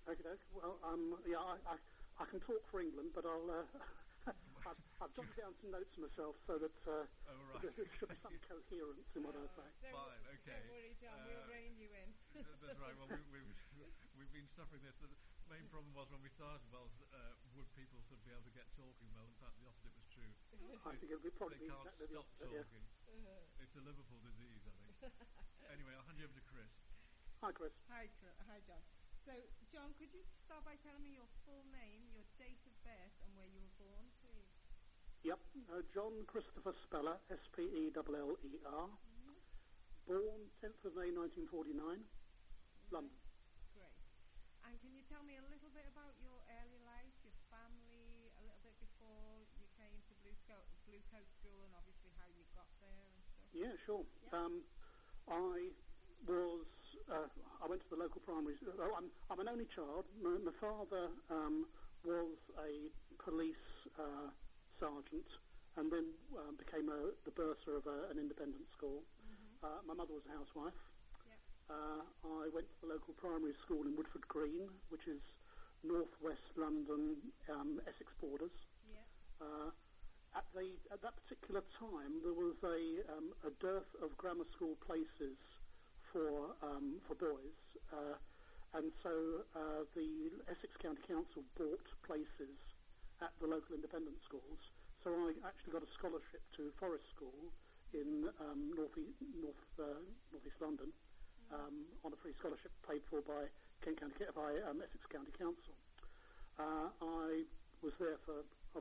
Okay. Well, I can talk for England, but I've jotted down some notes myself so that there should be some coherence in what I say. Fine, okay. Don't worry, John, we'll rein you in. That's right. Well, we've been suffering this. The main problem was when we started, would people sort of be able to get talking? Well, in fact, the opposite was true. I think it would probably they be can't exactly stop the opposite, talking. Yeah. It's a Liverpool disease, I think. Anyway, I'll hand you over to Chris. Hi, Chris. Hi, John. So, John, could you start by telling me your full name, your date of birth, and where you were born, please? Yep. John Christopher Speller, Speller. Mm-hmm. Born 10th of May 1949, London. Great. And can you tell me a little bit about your early life, your family, a little bit before you came to Blue Coat School, and obviously how you got there and stuff? Yeah, sure. Yeah. I went to the local primary. I'm an only child. My father was a police sergeant, and then became the bursar of an independent school. Mm-hmm. My mother was a housewife. Yeah. I went to the local primary school in Woodford Green, which is northwest London, Essex borders. Yeah. At that particular time, there was a dearth of grammar school places for boys, and so the Essex County Council bought places at the local independent schools. So I actually got a scholarship to Forest School in northeast London, on a free scholarship paid for by Essex County Council. I was there for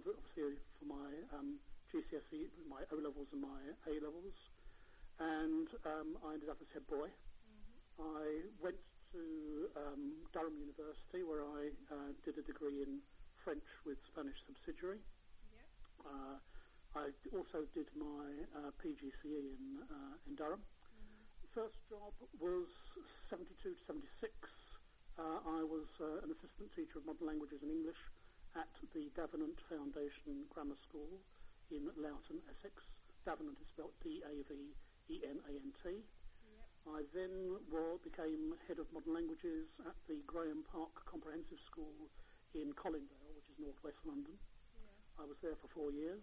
my GCSE, my O levels and my A levels, and I ended up as head boy. Mm-hmm. I went to Durham University, where I did a degree in French with Spanish subsidiary. Yep. I also did my PGCE in Durham. Mm-hmm. First job was 72 to 76. I was an assistant teacher of modern languages and English at the Davenant Foundation Grammar School in Loughton, Essex. Davenant is spelled Davenant. Yep. I then became head of modern languages at the Graham Park Comprehensive School in Colindale, which is northwest London. Yeah. I was there for 4 years.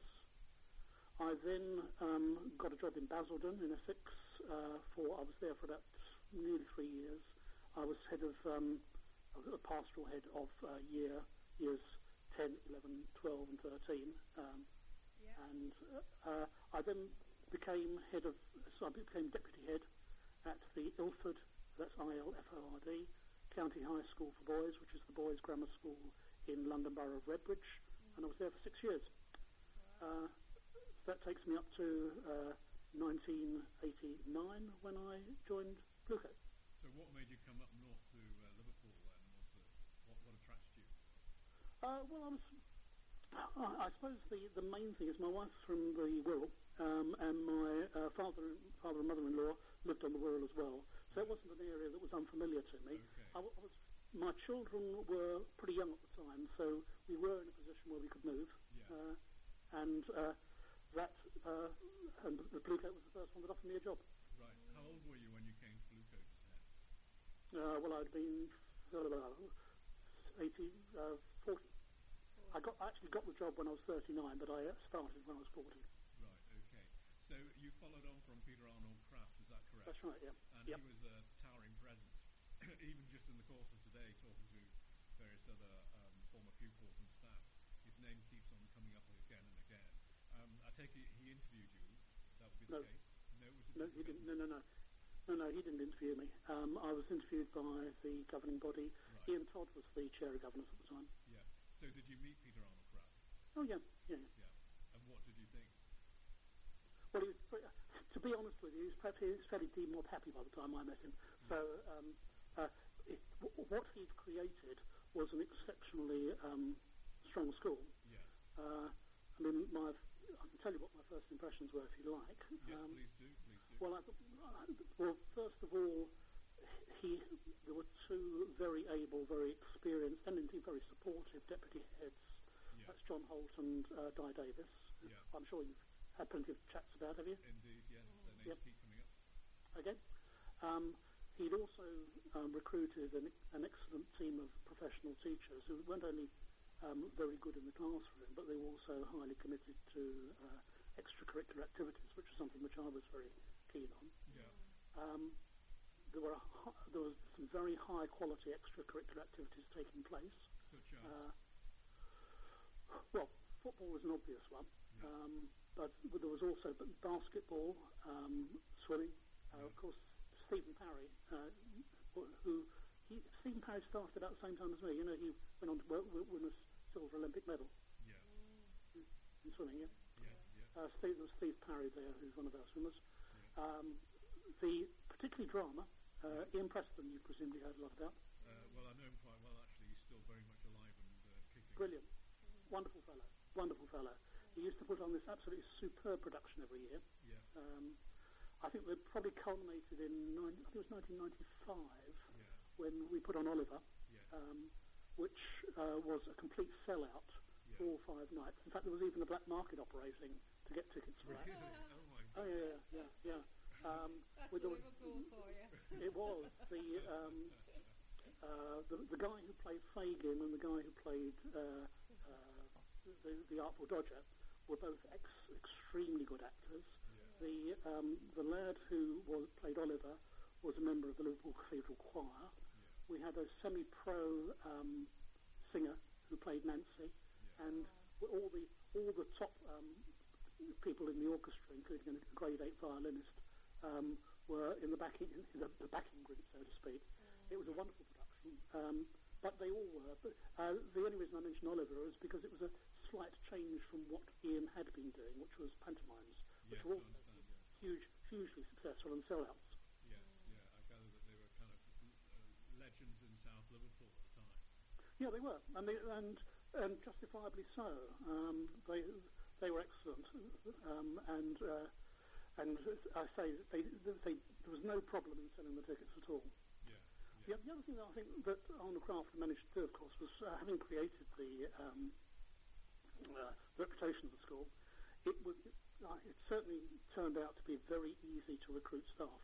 I then got a job in Basildon in Essex. I was there for about nearly 3 years. I was a pastoral head of years 10, 11, 12 and 13. Yeah. And I then became deputy head at the Ilford, that's ILFORD, County High School for Boys, which is the boys' grammar school in London Borough of Redbridge, and I was there for 6 years. Wow. That takes me up to 1989 when I joined Blue Coat. So what made you come up north to Liverpool then? What attracted you? Well, I suppose the main thing is my wife's from the Wirral, and my father and mother-in-law lived on the Wirral as well. So it wasn't an area that was unfamiliar to me. Okay. My children were pretty young at the time, so we were in a position where we could move. Yeah. And the Blue Coat was the first one that offered me a job. Right. How old were you when you came to Blue Coat as head? Well, I'd been 40. I actually got the job when I was 39, but I started when I was 40. Right, okay. So you followed on from Peter Arnold Kraft, is that correct? That's right, yeah. And he was a towering presence. Even just in the course of today, talking to various other former pupils and staff, his name keeps on coming up again and again. I take it he interviewed you. That would be the case. No, he didn't. No, he didn't interview me. I was interviewed by the governing body. Right. Ian Todd was the chair of governors at the time. Yeah. So did you meet Peter Arnold Kraft? Oh, yeah. And what did you think? Well, to be honest with you, he was fairly demob happy by the time I met him. Yeah. So what he'd created was an exceptionally strong school. Yeah. I mean, I can tell you what my first impressions were, if you like. Yes, please do. Well, first of all, there were two very able, very experienced, and indeed very supportive deputy heads. Yeah. That's John Holt and Di Davis. Yeah. I'm sure you've had plenty of chats about, have you? Indeed, yes. Their names keep coming up. Okay. He'd also recruited an excellent team of professionals teachers who weren't only very good in the classroom, but they were also highly committed to extracurricular activities, which is something which I was very keen on. Yeah. There was some very high quality extracurricular activities taking place. Such as? Well, football was an obvious one, Yeah. but there was also basketball, swimming. Yeah. Of course, Stephen Parry, Stephen Parry started about the same time as me. You know, he went on to win a silver Olympic medal Yeah. in swimming. Yeah. Yeah. Yeah. There was Steve Parry there, who's one of our swimmers. Yeah. The particularly drama, Ian Preston, you presumably heard a lot about. Well, I know him quite well, actually. He's still very much alive and kicking. Brilliant. Wonderful fellow. Wonderful fellow. He used to put on this absolutely superb production every year. Yeah. I think they probably culminated in, I think it was 1995, Yeah. when we put on Oliver, Yeah. which was a complete sellout Yeah. for all 5 nights. In fact, there was even a black market operating to get tickets for that. Really? Oh my Oh, God. yeah. That's With the- Liverpool for you. It was. The guy who played Fagin and the guy who played the Artful Dodger were both extremely good actors. Yeah. The lad who played Oliver was a member of the Liverpool Cathedral Choir. Yeah. We had a semi-pro singer who played Nancy, Yeah. and all the top people in the orchestra, including a grade 8 violinist, were in the backing group, so to speak. It was a wonderful production, but they all were. But, the only reason I mentioned Oliver is because it was a slight change from what Ian had been doing, which was pantomimes, which Yes, were I also understand, yeah. hugely successful and sellouts. Yeah. Yeah. I gather that they were kind of legends in South Liverpool at the time. Yeah, they were, and justifiably so. They were excellent, and I say there was no problem in selling the tickets at all. Yeah. The other thing that I think that Arnold Craft managed to do, of course, was having created the reputation of the school. It certainly turned out to be very easy to recruit staff.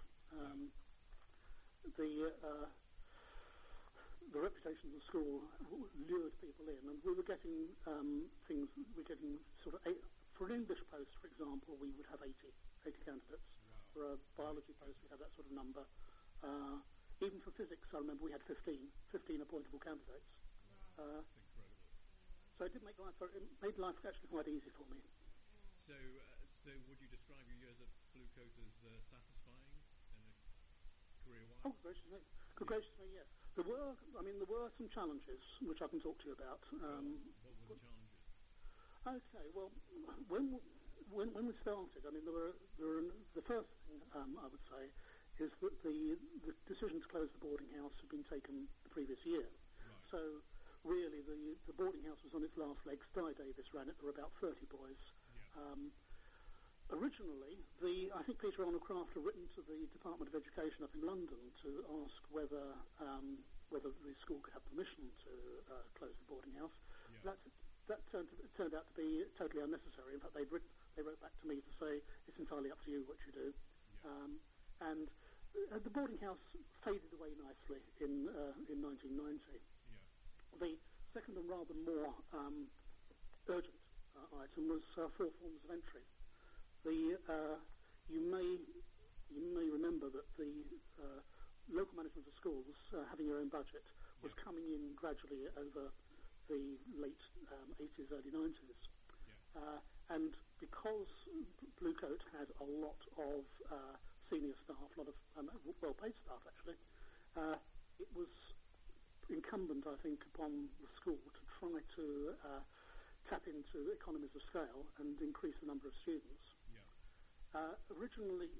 The reputation of the school lured people in, and we were getting things. We're getting sort of for an English post, for example, we would have 80 candidates. Wow. For a biology post, we'd have that sort of number. Even for physics, I remember we had 15 appointable candidates. Wow. That's incredible. So it made life actually quite easy for me. So would you describe your years at Blue Coat as satisfying career-wise? Oh, gracious me. Yes. There were some challenges which I can talk to you about. What were the challenges? Okay, well, when we started, the first thing I would say is that the decision to close the boarding house had been taken the previous year. Right. So really, the boarding house was on its last legs. Di Davis ran it. There were about 30 boys. Yeah. Originally, I think Peter Arnold Craft had written to the Department of Education up in London to ask whether the school could have permission to close the boarding house. Yeah. That turned out to be totally unnecessary. In fact, they wrote back to me to say it's entirely up to you what you do. Yeah. And the boarding house faded away nicely in 1990. Yeah. The second and rather more urgent item was 4 forms of entry. You may remember that the local management of schools, having your own budget, was coming in gradually over the late 80s, early 90s. Yeah. And because Blue Coat had a lot of senior staff, a lot of well-paid staff actually, it was incumbent, I think, upon the school to try to tap into economies of scale and increase the number of students. Yeah. Originally,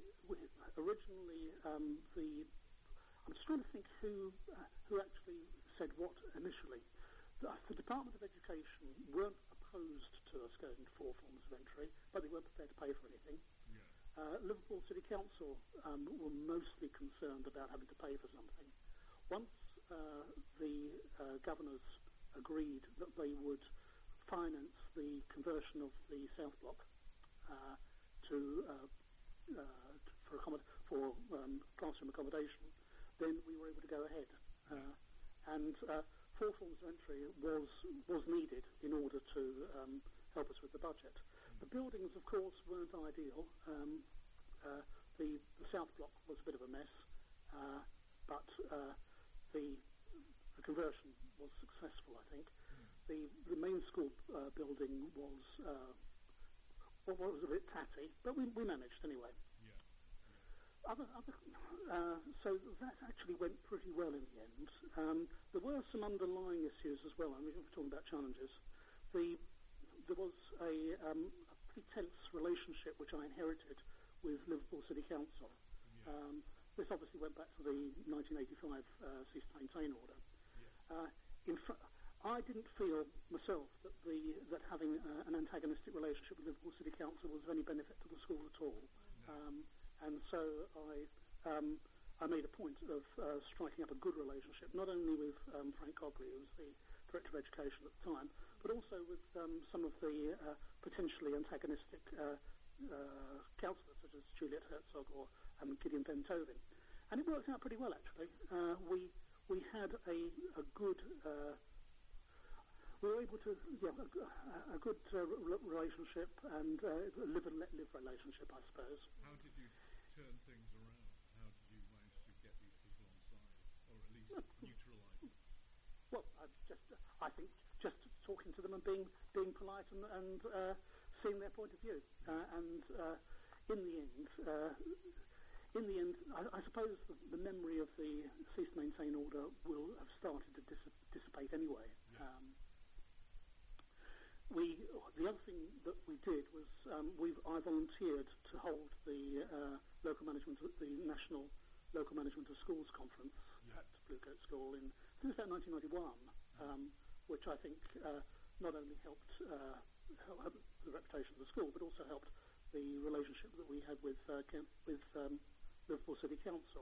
I'm just trying to think who actually said what initially. The Department of Education weren't opposed to us going to 4 forms of entry, but they weren't prepared to pay for anything. Yeah. Liverpool City Council were mostly concerned about having to pay for something. Once the governors agreed that they would finance the conversion of the South Block for classroom accommodation, then we were able to go ahead. And 4 forms of entry was needed in order to help us with the budget. The buildings, of course, weren't ideal. The South Block was a bit of a mess, but the conversion was successful, I think. The main school building was a bit tatty, but we managed anyway. So that actually went pretty well in the end. There were some underlying issues as well. I mean, if we're talking about challenges, there was a pretty tense relationship which I inherited with Liverpool City Council. This obviously went back to the 1985 cease to maintain order. I didn't feel myself that having an antagonistic relationship with Liverpool City Council was of any benefit to the school at all. And so I made a point of striking up a good relationship, not only with Frank Cogley, who was the Director of Education at the time, but also with some of the potentially antagonistic councillors, such as Juliet Herzog or Gideon Benthoven. And it worked out pretty well, actually. We had a good... we were able to a good relationship and live and let live relationship, I suppose. How did you turn things around? How did you manage to get these people on side, or at least neutralise them? Well, I think just talking to them and being polite and seeing their point of view. And in the end, I suppose the memory of the cease to maintain order will have started to dissipate anyway. The other thing that we did was I volunteered to hold the National Local Management of Schools Conference at Bluecoat School in about 1991, which I think not only helped the reputation of the school, but also helped the relationship that we had with Liverpool City Council.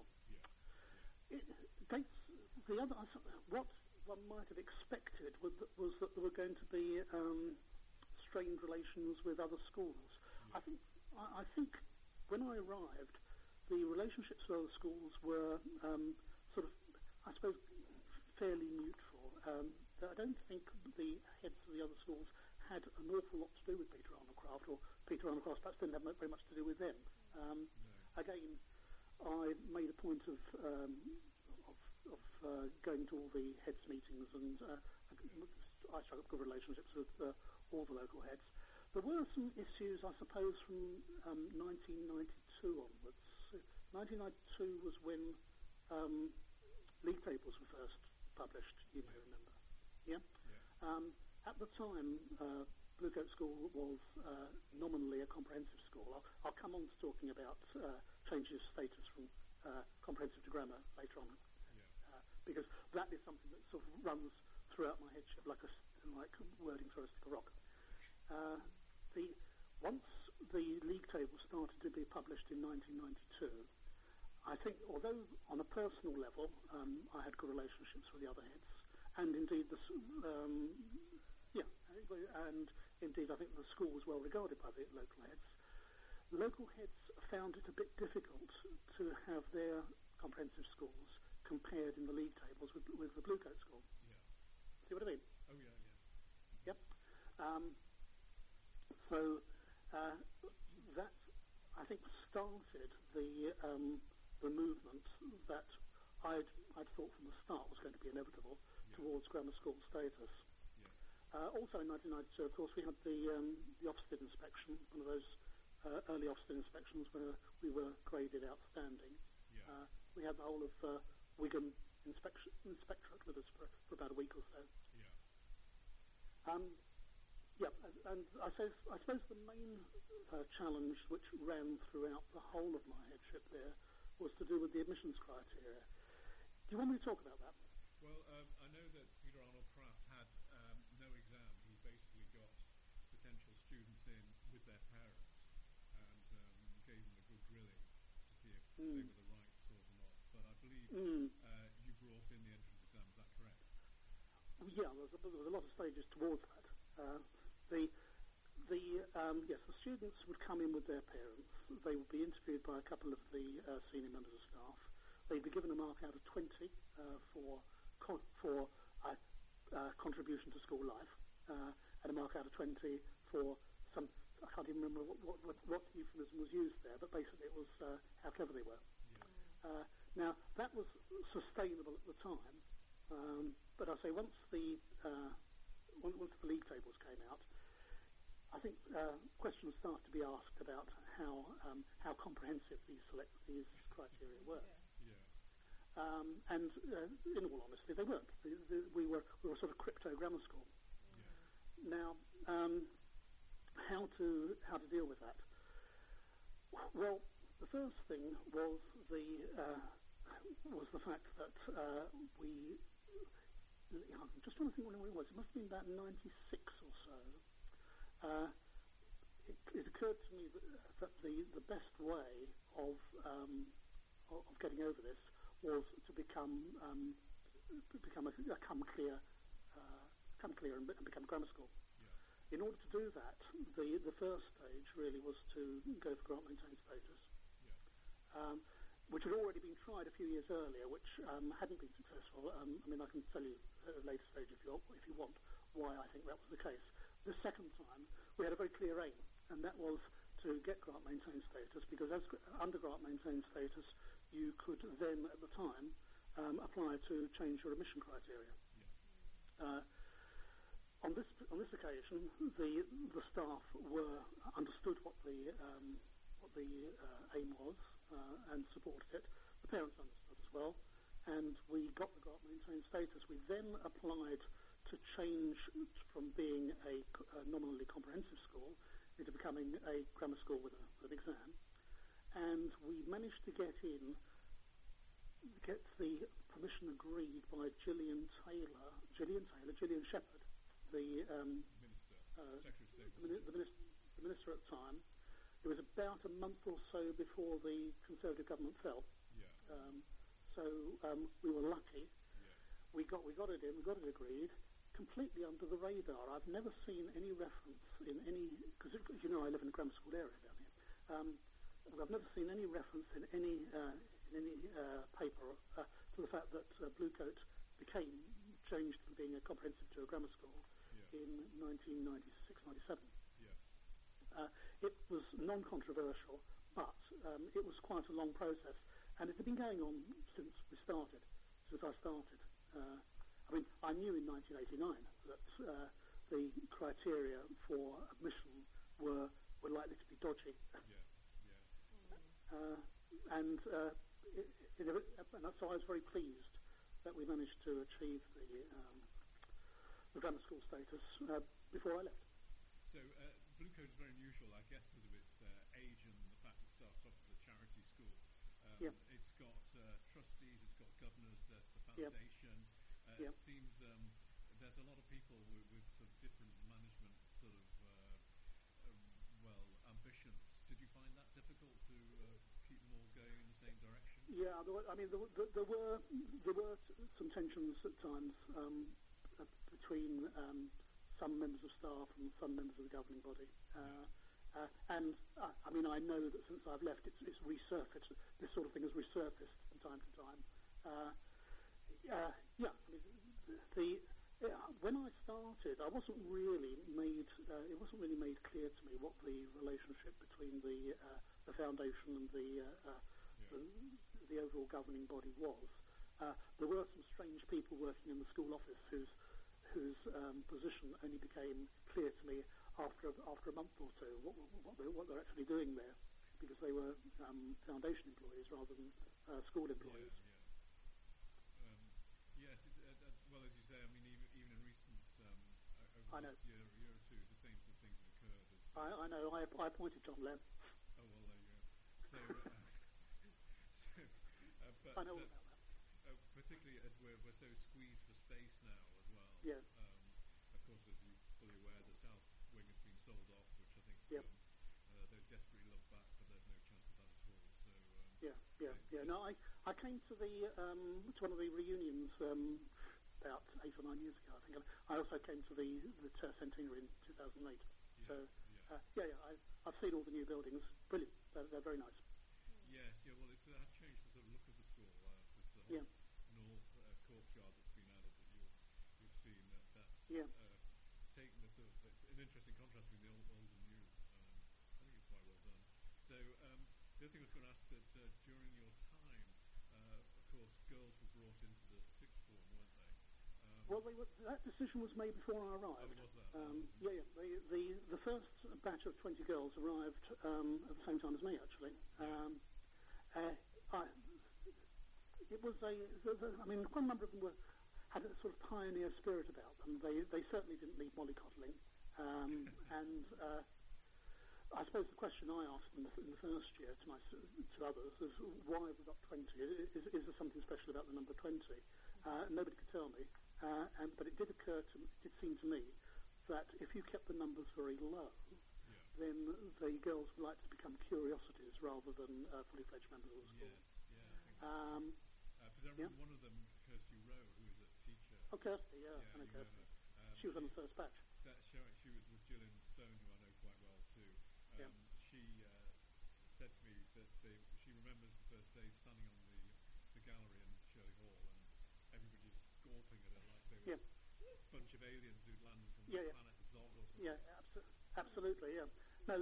What one might have expected was that there were going to be strained relations with other schools. I think when I arrived, the relationships with other schools were sort of, I suppose, fairly neutral. I don't think the heads of the other schools had an awful lot to do with Peter Arnold Craft, or Peter Arnold Craft perhaps didn't have very much to do with them. Again, I made a point of going to all the heads meetings, and I struck up good relationships with all the local heads. There were some issues, I suppose, from 1992 onwards. 1992 was when league tables were first published, you may remember. At the time, Bluecoat School was nominally a comprehensive school. I'll come on to talking about changes of status from comprehensive to grammar later on, because that is something that sort of runs throughout my headship like wording through a stick of rock. Once the league table started to be published in 1992, I think, although on a personal level I had good relationships with the other heads, and indeed I think the school was well regarded by the local heads. The local heads found it a bit difficult to have their comprehensive schools compared in the league tables with the Bluecoat School. See what I mean? Oh yeah. Yep. So that, I think, started the movement that I'd thought from the start was going to be inevitable towards grammar school status. Also in 1992, of course, we had the Ofsted inspection, one of those early Ofsted inspections where we were graded outstanding. We had the whole of Wigan inspectorate with us for about a week or so. And I suppose the main challenge which ran throughout the whole of my headship there was to do with the admissions criteria. Do you want me to talk about that? Well, I know that Peter Arnold Craft had no exam. He basically got potential students in with their parents and gave them a good grilling to see if they were the right sort or not. But I believe you brought in the entrance exam, is that correct? Yeah, there was a lot of stages towards that. The students would come in with their parents. They would be interviewed by a couple of the senior members of staff. They'd be given a mark out of 20 for contribution to school life, and a mark out of 20 for some. I can't even remember what euphemism was used there, but basically it was how clever they were. Now that was sustainable at the time, but I say once the league tables came out, I think questions started to be asked about how comprehensive these criteria were. And in all honesty, they weren't. We were sort of crypto grammar school. Now, how to deal with that? Well, the first thing was the fact that I'm just trying to think when it was. It must have been about 96 or so. It occurred to me that the best way of getting over this was to become clear and become grammar school. In order to do that, the first stage really was to go for grant maintained status, which had already been tried a few years earlier, which hadn't been successful. I mean, I can tell you at a later stage if you want why I think that was the case. The second time, we had a very clear aim, and that was to get grant maintained status, because as under grant maintained status, you could then, at the time, apply to change your admission criteria. On this occasion, the staff understood what the aim was and supported it. The parents understood as well, and we got the grant maintained status. We then applied to change from being a nominally comprehensive school into becoming a grammar school with an exam, and we managed to get the permission agreed by Gillian Shepherd, the minister at the time. It was about a month or so before the Conservative government fell. So we were lucky. We got it in. We got it agreed, completely under the radar. I've never seen any reference in any, because as you know, I live in a grammar school area down here. I've never seen any reference in any paper to the fact that Bluecoat changed from being a comprehensive to a grammar school in 1996-97. It was non-controversial, but it was quite a long process, and it had been going on since I started. I mean, I knew in 1989 that the criteria for admission were likely to be dodgy. And so I was very pleased that we managed to achieve the grammar school status before I left. So Bluecoat is very unusual, I guess, because of its age and the fact it starts off as a charity school. It's got trustees, it's got governors, there's the foundation. It seems there's a lot of people with sort of different management sort of ambitions. Did you find that difficult to keep them all going in the same direction? Yeah, there were some tensions at times between some members of staff and some members of the governing body. And I mean, I know that since I've left, it's resurfaced. This sort of thing has resurfaced from time to time. When I started, I wasn't really made. It wasn't really made clear to me what the relationship between the foundation and the overall governing body was. There were some strange people working in the school office whose position only became clear to me after a month or two, what they're actually doing there, because they were foundation employees rather than school employees. Yes, well, as you say, I mean, even in recent over the last year or two, the same sort of things have occurred. I know. I appointed John Lem. Oh well, there you go. But I know about that. Particularly as we're so squeezed for space now as well. Yeah. Of course, as you're fully aware, the South Wing has been sold off, which I think they desperately love back, but there's no chance of that at all. So No, I came to one of the reunions about 8 or 9 years ago, I think. I also came to the centenary in 2008. I've seen all the new buildings. Brilliant. They're very nice. Yes, well, it has changed the sort of look of the school. There's the whole north courtyard that's been added that you've seen. That's the other thing I was going to ask that during your time, of course, girls were brought into the sixth form, weren't they? Well, that decision was made before I arrived. Oh, was that? Yeah. The first batch of 20 girls arrived at the same time as me, actually. It was I mean, quite a number of them had a sort of pioneer spirit about them. They certainly didn't need mollycoddling. And I suppose the question I asked in the first year to others is, why have we got 20? Is there something special about the number 20? Nobody could tell me. But it did seem to me that if you kept the numbers very low, then the girls would like to become curiosities rather than fully fledged members of the school. Because I remember one of them, Kirsty Rowe, who was a teacher. Oh, Kirsty, yeah, I know Kirsty. She was on the first batch. She was with Gillian Stone, who I know quite well too. She said to me that she remembers the first day standing on the gallery in Shirley Hall, and everybody just gawping at her like they were a bunch of aliens who'd landed from the planet Zod or something. Yeah, absolutely, yeah. No,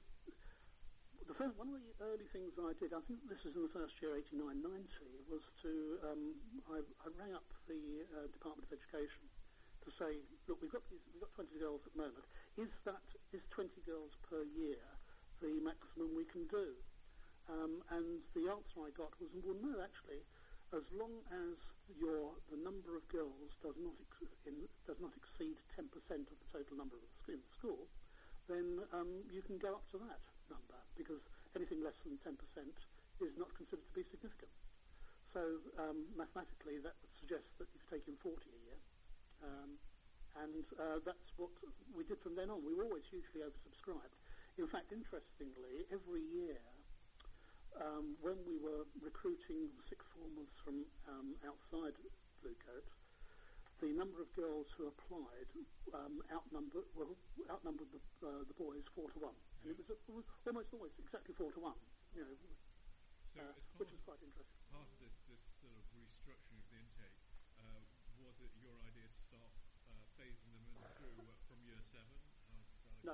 one of the early things I did, I think this was in the first year, 89, 90, was to, I rang up the Department of Education to say, look, we've got 20 girls at the moment. Is 20 girls per year the maximum we can do? And the answer I got was, well, no, actually, as long as the number of girls does not exceed 10% of the total number in the school, then you can go up to that number, because anything less than 10% is not considered to be significant. So mathematically, that would suggest that you've taken 40 a year. And that's what we did from then on. We were always hugely oversubscribed. In fact, interestingly, every year, when we were recruiting sixth formers from outside Bluecoat, the number of girls who applied outnumbered the boys 4 to 1. And it was almost always exactly 4 to 1, you know, which was quite interesting. Part of this sort of restructuring of the intake, was it your idea to start phasing them in through from year 7? No.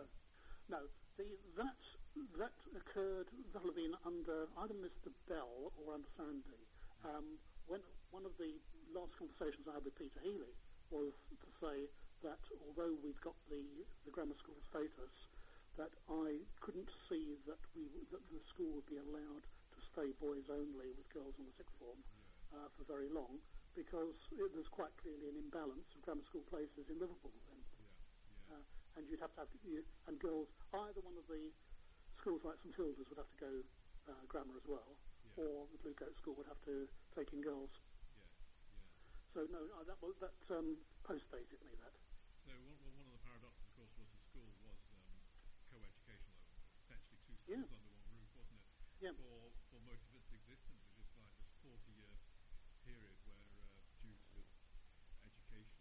That occurred, that'll have been under either Mr. Bell or under Sandy. When one of the last conversations I had with Peter Healy was to say that although we'd got the grammar school status, that I couldn't see that the school would be allowed to stay boys only with girls in the sixth form for very long, because there's quite clearly an imbalance of grammar school places in Liverpool then. And you'd have to have, and girls, either one of the schools like St Hilda's would have to go grammar as well, or the Bluecoat school would have to take in girls. So no, that post-dated me, that. So one of the paradoxes, of course, was the school was co-educational, essentially two schools under one roof, wasn't it? Yeah. For most of its existence, it was just like this 40-year period where, due to education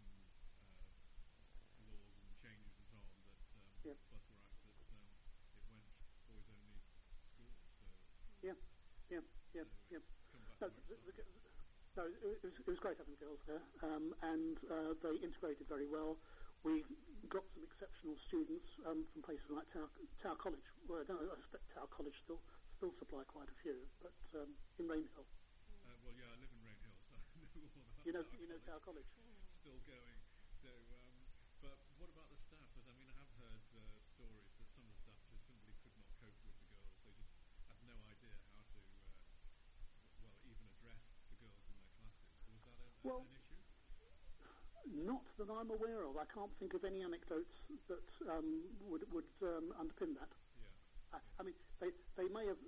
laws and changes and so on, that Butler Act, that it went boys-only schools. So Yeah. Come back No, it was great having girls there, and they integrated very well. We got some exceptional students from places like Tower College. Well, I expect Tower College still supply quite a few, but in Rainhill. Well, yeah, I live in Rainhill, so I know all about You know Tower College. Still going. So, but what about the staff? Because I mean, I have heard stories that some of the staff just simply could not cope with the girls. They just had no idea how to, even address the girls in their classes. Was that an issue? Not that I'm aware of. I can't think of any anecdotes that would underpin that. I mean, they may have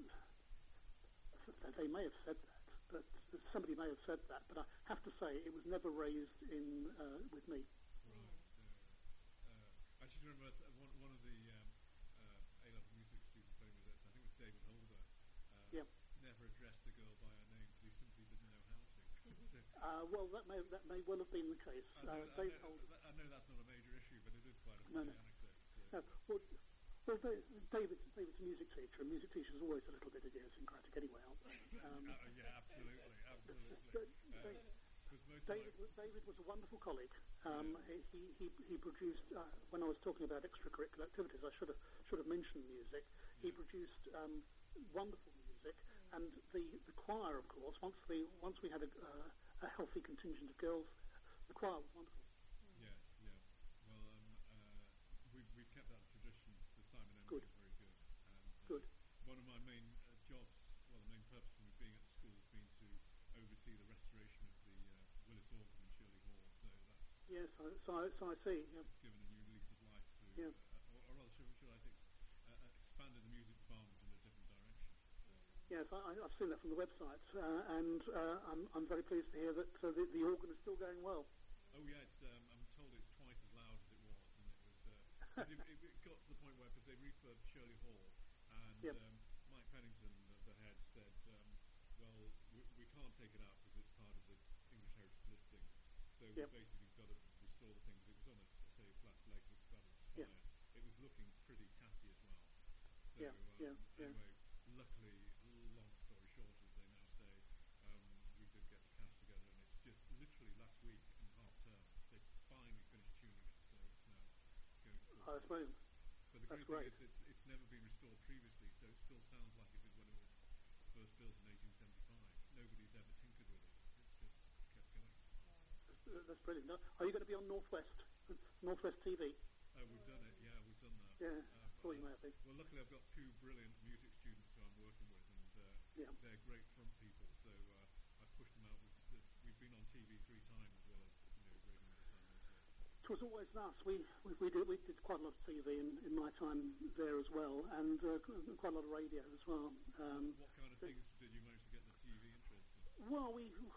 said that, but somebody may have said that. But I have to say, it was never raised with me. Right. I just remember one of the A-level music students playing with us, I think it was David Holder, never addressed the girl by her name because he simply didn't know how to. Well, that may well have been the case. I know that's not a major issue, but it is quite a funny anecdote. So. Well, David's a music teacher, and music teachers are always a little bit idiosyncratic anyway, aren't they? Yeah, absolutely. David was a wonderful colleague. He produced, when I was talking about extracurricular activities, I should have mentioned music. He produced wonderful music, and the choir, of course. Once we had a healthy contingent of girls, the choir was wonderful. Yes, yeah. Well, we've kept that tradition. The Simon Emery Good. is very good, and Good. one of my main jobs, well, the main purpose for me being at the school has been to oversee the restoration of the Willis organ in Shirley Hall. So that's Yes, so I see. Yeah. given a new lease of life to, Yeah. or rather, should I say, expanded the music department in a different direction. Yes, I've seen that from the website, and I'm very pleased to hear that the organ is still going well. Oh yeah, I'm told it's twice as loud as it was, and it was because it got to the point where because they refurbed Shirley Hall, and Yep. Mike Pennington, the head, said, well, we can't take it out because it's part of the English Heritage listing, so Yep. we basically got to restore the thing because it was on a flat leg that started to Yeah. fire. It was looking pretty tatty as well. So Yeah, yeah, yeah. anyway, luckily, long story short, as they now say, we did get the cast together, and it's just literally last week in half term they finally finished tuning it, so it's now going full Oh, that's force. brilliant. But the That's great great. thing is it's never been restored previously, so it still sounds like it did when it was first built in 1875. Nobody's ever tinkered with it. It's just kept going. That's brilliant. Now, are you going to be on Northwest TV? We've done it, yeah, we've done that. Yeah, thought you might be. Well, luckily I've got two brilliant music students who I'm working with, and Yeah. they're great front people, so I've pushed them out. We've been on TV 3 times as well as Radio Mediterranean also. It was always us. We did quite a lot of TV in my time there as well, and quite a lot of radio as well. What kind of things did you manage to get the TV interest in? Well,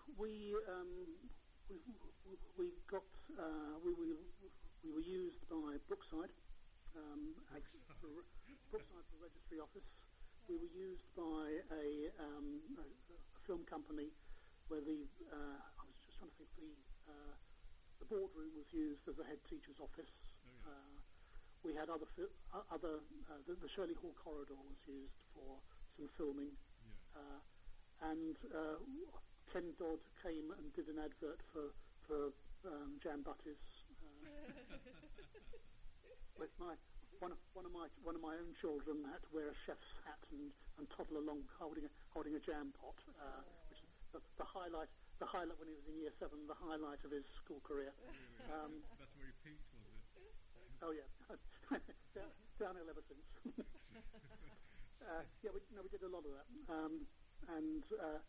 we got we were used by Brookside, Brookside for the registry office. We were used by a film company where I was just trying to think the boardroom was used as a head teacher's office. Oh, yeah. We had the Shirley Hall corridor was used for some filming. Yeah. And Ken Dodd came and did an advert for Jam Butties. With one of my own children had to wear a chef's hat and toddle along holding a jam pot, which is the highlight when he was in year 7, the highlight of his school career. Really? That's where he peaked, was it? Oh yeah, downhill ever since. Yeah, we did a lot of that, and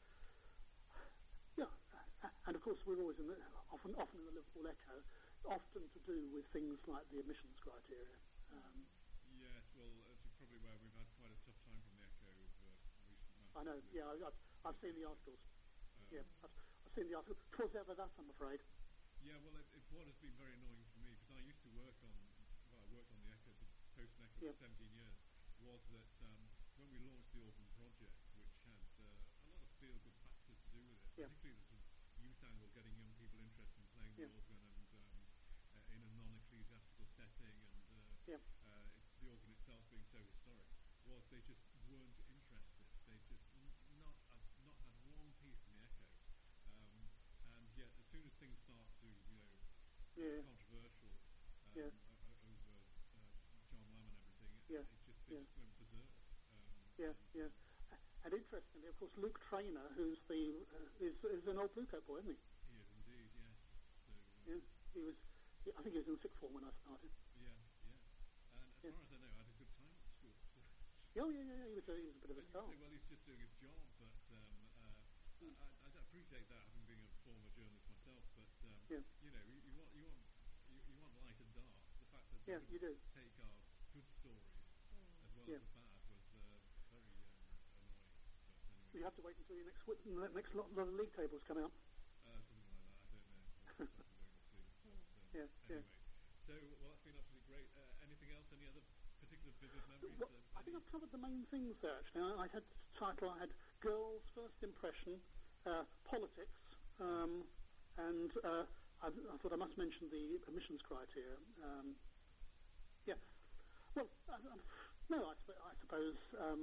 yeah, and of course we're always often in the Liverpool Echo, often to do with things like the admissions criteria. Yes, well, as you're probably aware, we've had quite a tough time from the Echo recent months. I know. Yeah, I've seen the articles. Yeah, I've seen the articles. 'Twas ever that, I'm afraid. Yeah, well, what has been very annoying for me, because I used to work on the Echo, the Post Echo Yep. for 17 years, was that when we launched the Organ Project, which had a lot of feel-good factors to do with it, Yep. particularly the sort of youth angle, getting young people interested in playing the Yep. organ and in a non-ecclesiastical setting, and Yep. the organ itself being so historic, was they just weren't interested. They just not had one piece in the Echo. And yet, as soon as things start to, Yeah. controversial Yeah. over John Lamb and everything, Yeah. they just went berserk. Yeah, yeah. And interestingly, of course, Luke Trainer, who's is an old Bluecoat boy, isn't he? He is indeed, yes. So, Yeah. I think he was in sixth form when I started. yeah. And as Yeah. far as I know, I had a good time at the school. Oh yeah. He was a bit of a And you star. say, well, he's just doing his job, but I appreciate that, having been a former journalist myself. But Yeah. you want light and dark. The fact that they Yeah, you do. take our good stories as well Yeah. as the bad was very annoying. But anyway, You have to wait until your next lot of league tables come out. something like that. I don't know. We'll just have to wait and see. But, Yeah. anyway, so well, that's been absolutely great. Anything else? Any other particular vivid memories? Well, I think I've covered the main things there. Actually, I had title. I had girls' first impression, politics, and I thought I must mention the admissions criteria. Yeah. Well, no, I suppose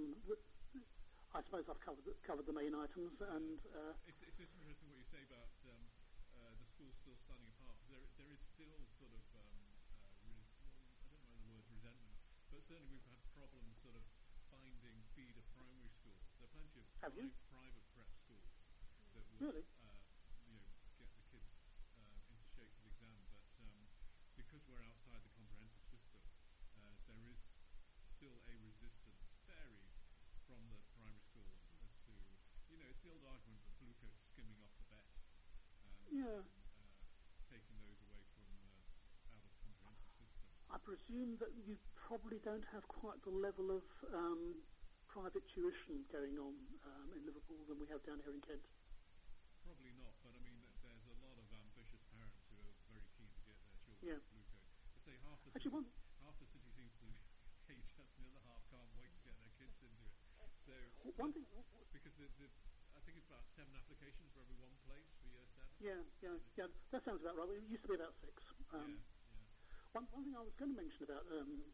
I've covered the main items, and It's interesting what you say about the school still standing apart. There is still sort of I don't know the word resentment, but certainly we've had problems sort of finding feeder primary schools. There are plenty of Have you? private prep schools that will, Really? get the kids into shape for the exam. But because we're outside the comprehensive system, there is still a resistance, varied from the primary schools, as to, it's the old argument that Blue Coat's skimming off the best and Yeah. Taking those away from out of the comprehensive system. I presume that you probably don't have quite the level of private tuition going on in Liverpool than we have down here in Kent. Probably not, but I mean, there's a lot of ambitious parents who are very keen to get their children Yeah. into Blue Coat. I'd say half the Actually, city seems to hate us, and the other half can't wait to get their kids into it. So one thing. because I think it's about 7 applications for every 1 place for year 7. Yeah. That sounds about right. It used to be about 6. Yeah. One thing I was going to mention about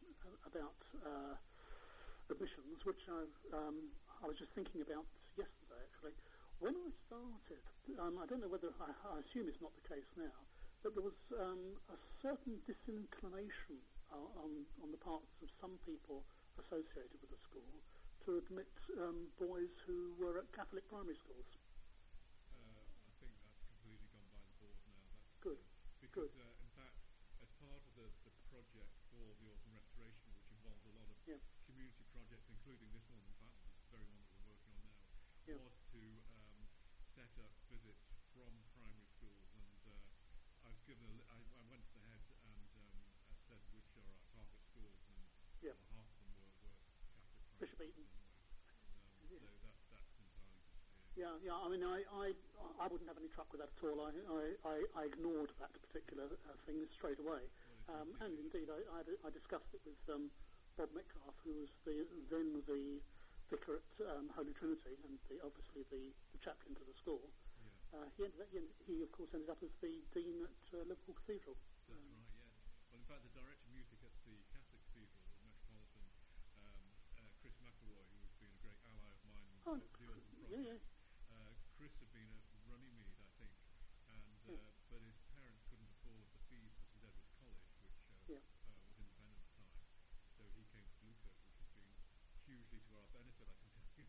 admissions, which I was just thinking about yesterday, actually. When I started, I don't know whether, I assume it's not the case now, but there was a certain disinclination on the parts of some people associated with the school to admit boys who were at Catholic primary schools. I think that's completely gone by the board now. That's Good. Because in fact, as part of the project for the Autumn Restoration, which involved a lot of community projects, including this one, in fact, this very one that we're working on now, was to set up visits from primary schools. And I was given I went to the head and said which are our target schools, and half of them were Catholic primary Bishop schools Eton. anyway. So that's entirely disappeared. Yeah. I mean, I wouldn't have any truck with that at all. I ignored that particular thing straight away. And indeed, I discussed it with Bob Metcalf, who was then the vicar at Holy Trinity and obviously the chaplain to the school. He of course ended up as the dean at Liverpool Cathedral. That's right. Yeah. Well, in fact, the director of music at the Catholic Cathedral, the Metropolitan, Chris McElroy, who has been a great ally of mine with the Autumn Project. Chris had been at Runnymede, I think, and but his parents couldn't afford the fees for St Edward's College, which was independent at the time. So he came to Blue Coat, which has been hugely to our benefit, I can tell you.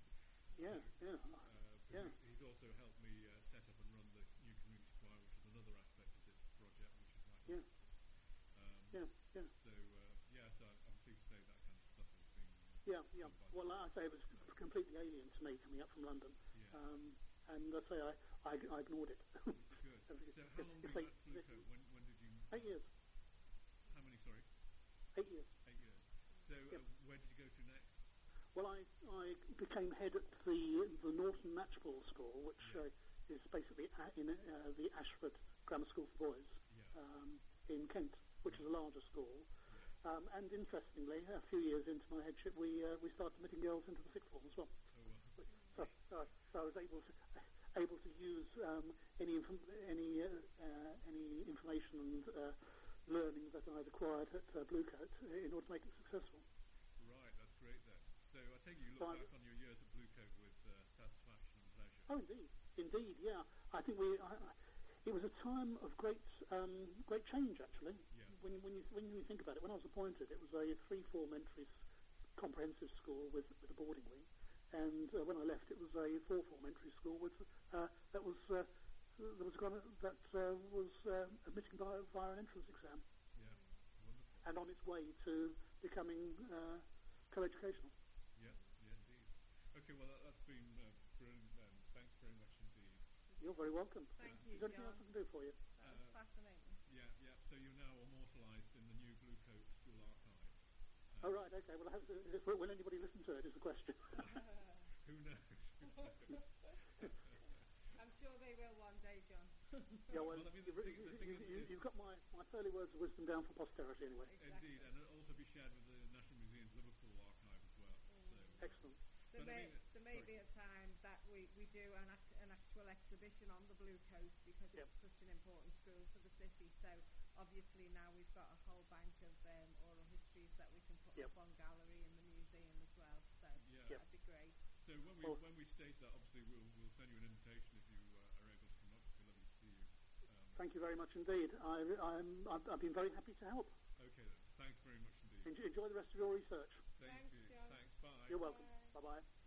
He's also helped me set up and run the new community choir, which is another aspect of this project, which is quite wonderful. So I'm pleased to say that kind of stuff has been. Well, I say it was completely alien to me coming up from London. And I say I ignored it. Good. So how long were you at Blue Coat? When did you? 8 years. How many? Sorry. 8 years. 8 years. So where did you go to next? Well, I became head at the Norton Matchball School, which is basically in the Ashford Grammar School for Boys in Kent, which is a larger school. And interestingly, a few years into my headship, we started admitting girls into the sixth form as well. So I was able to use any information and learning that I'd acquired at Blue Coat in order to make it successful. Right, that's great then. So I take it you look back on your years at Blue Coat with satisfaction and pleasure. Oh, indeed, yeah. I think it was a time of great change, actually. Yeah. When you think about it, when I was appointed, it was a 3-form entry comprehensive school with a boarding wing, and when I left, it was a 4-form entry school with that was admitting via an entrance exam. Yeah, wonderful. And on its way to becoming co-educational. Yeah, indeed. Okay, well that's been brilliant then. Thanks very much indeed. You're very welcome. Thank you, Is there anything else I can do for you? That was fascinating. Yeah. So you're now immortalised in the new Blue Coat School archive. Oh, right, okay. Well, will anybody listen to it is the question. Who knows? I'm sure they will one day, John. Yeah, well, I mean, you've got my early words of wisdom down for posterity anyway. Exactly. Indeed, and it'll also be shared with the National Museum's Liverpool archive as well. So. Excellent. There may be a time that we do an actual exhibition on the Blue Coast because it's such an important school for the city. So obviously now we've got a whole bank of oral histories that we can put up on gallery in the museum as well. So that'd be great. So when we stage that, obviously we'll send you an invitation if you are able to come up. It'd be lovely to see you. Thank you very much indeed. I've been very happy to help. Okay then. Thanks very much indeed. Enjoy the rest of your research. Thank you. John. Thanks. Bye. You're welcome. Bye. Bye-bye.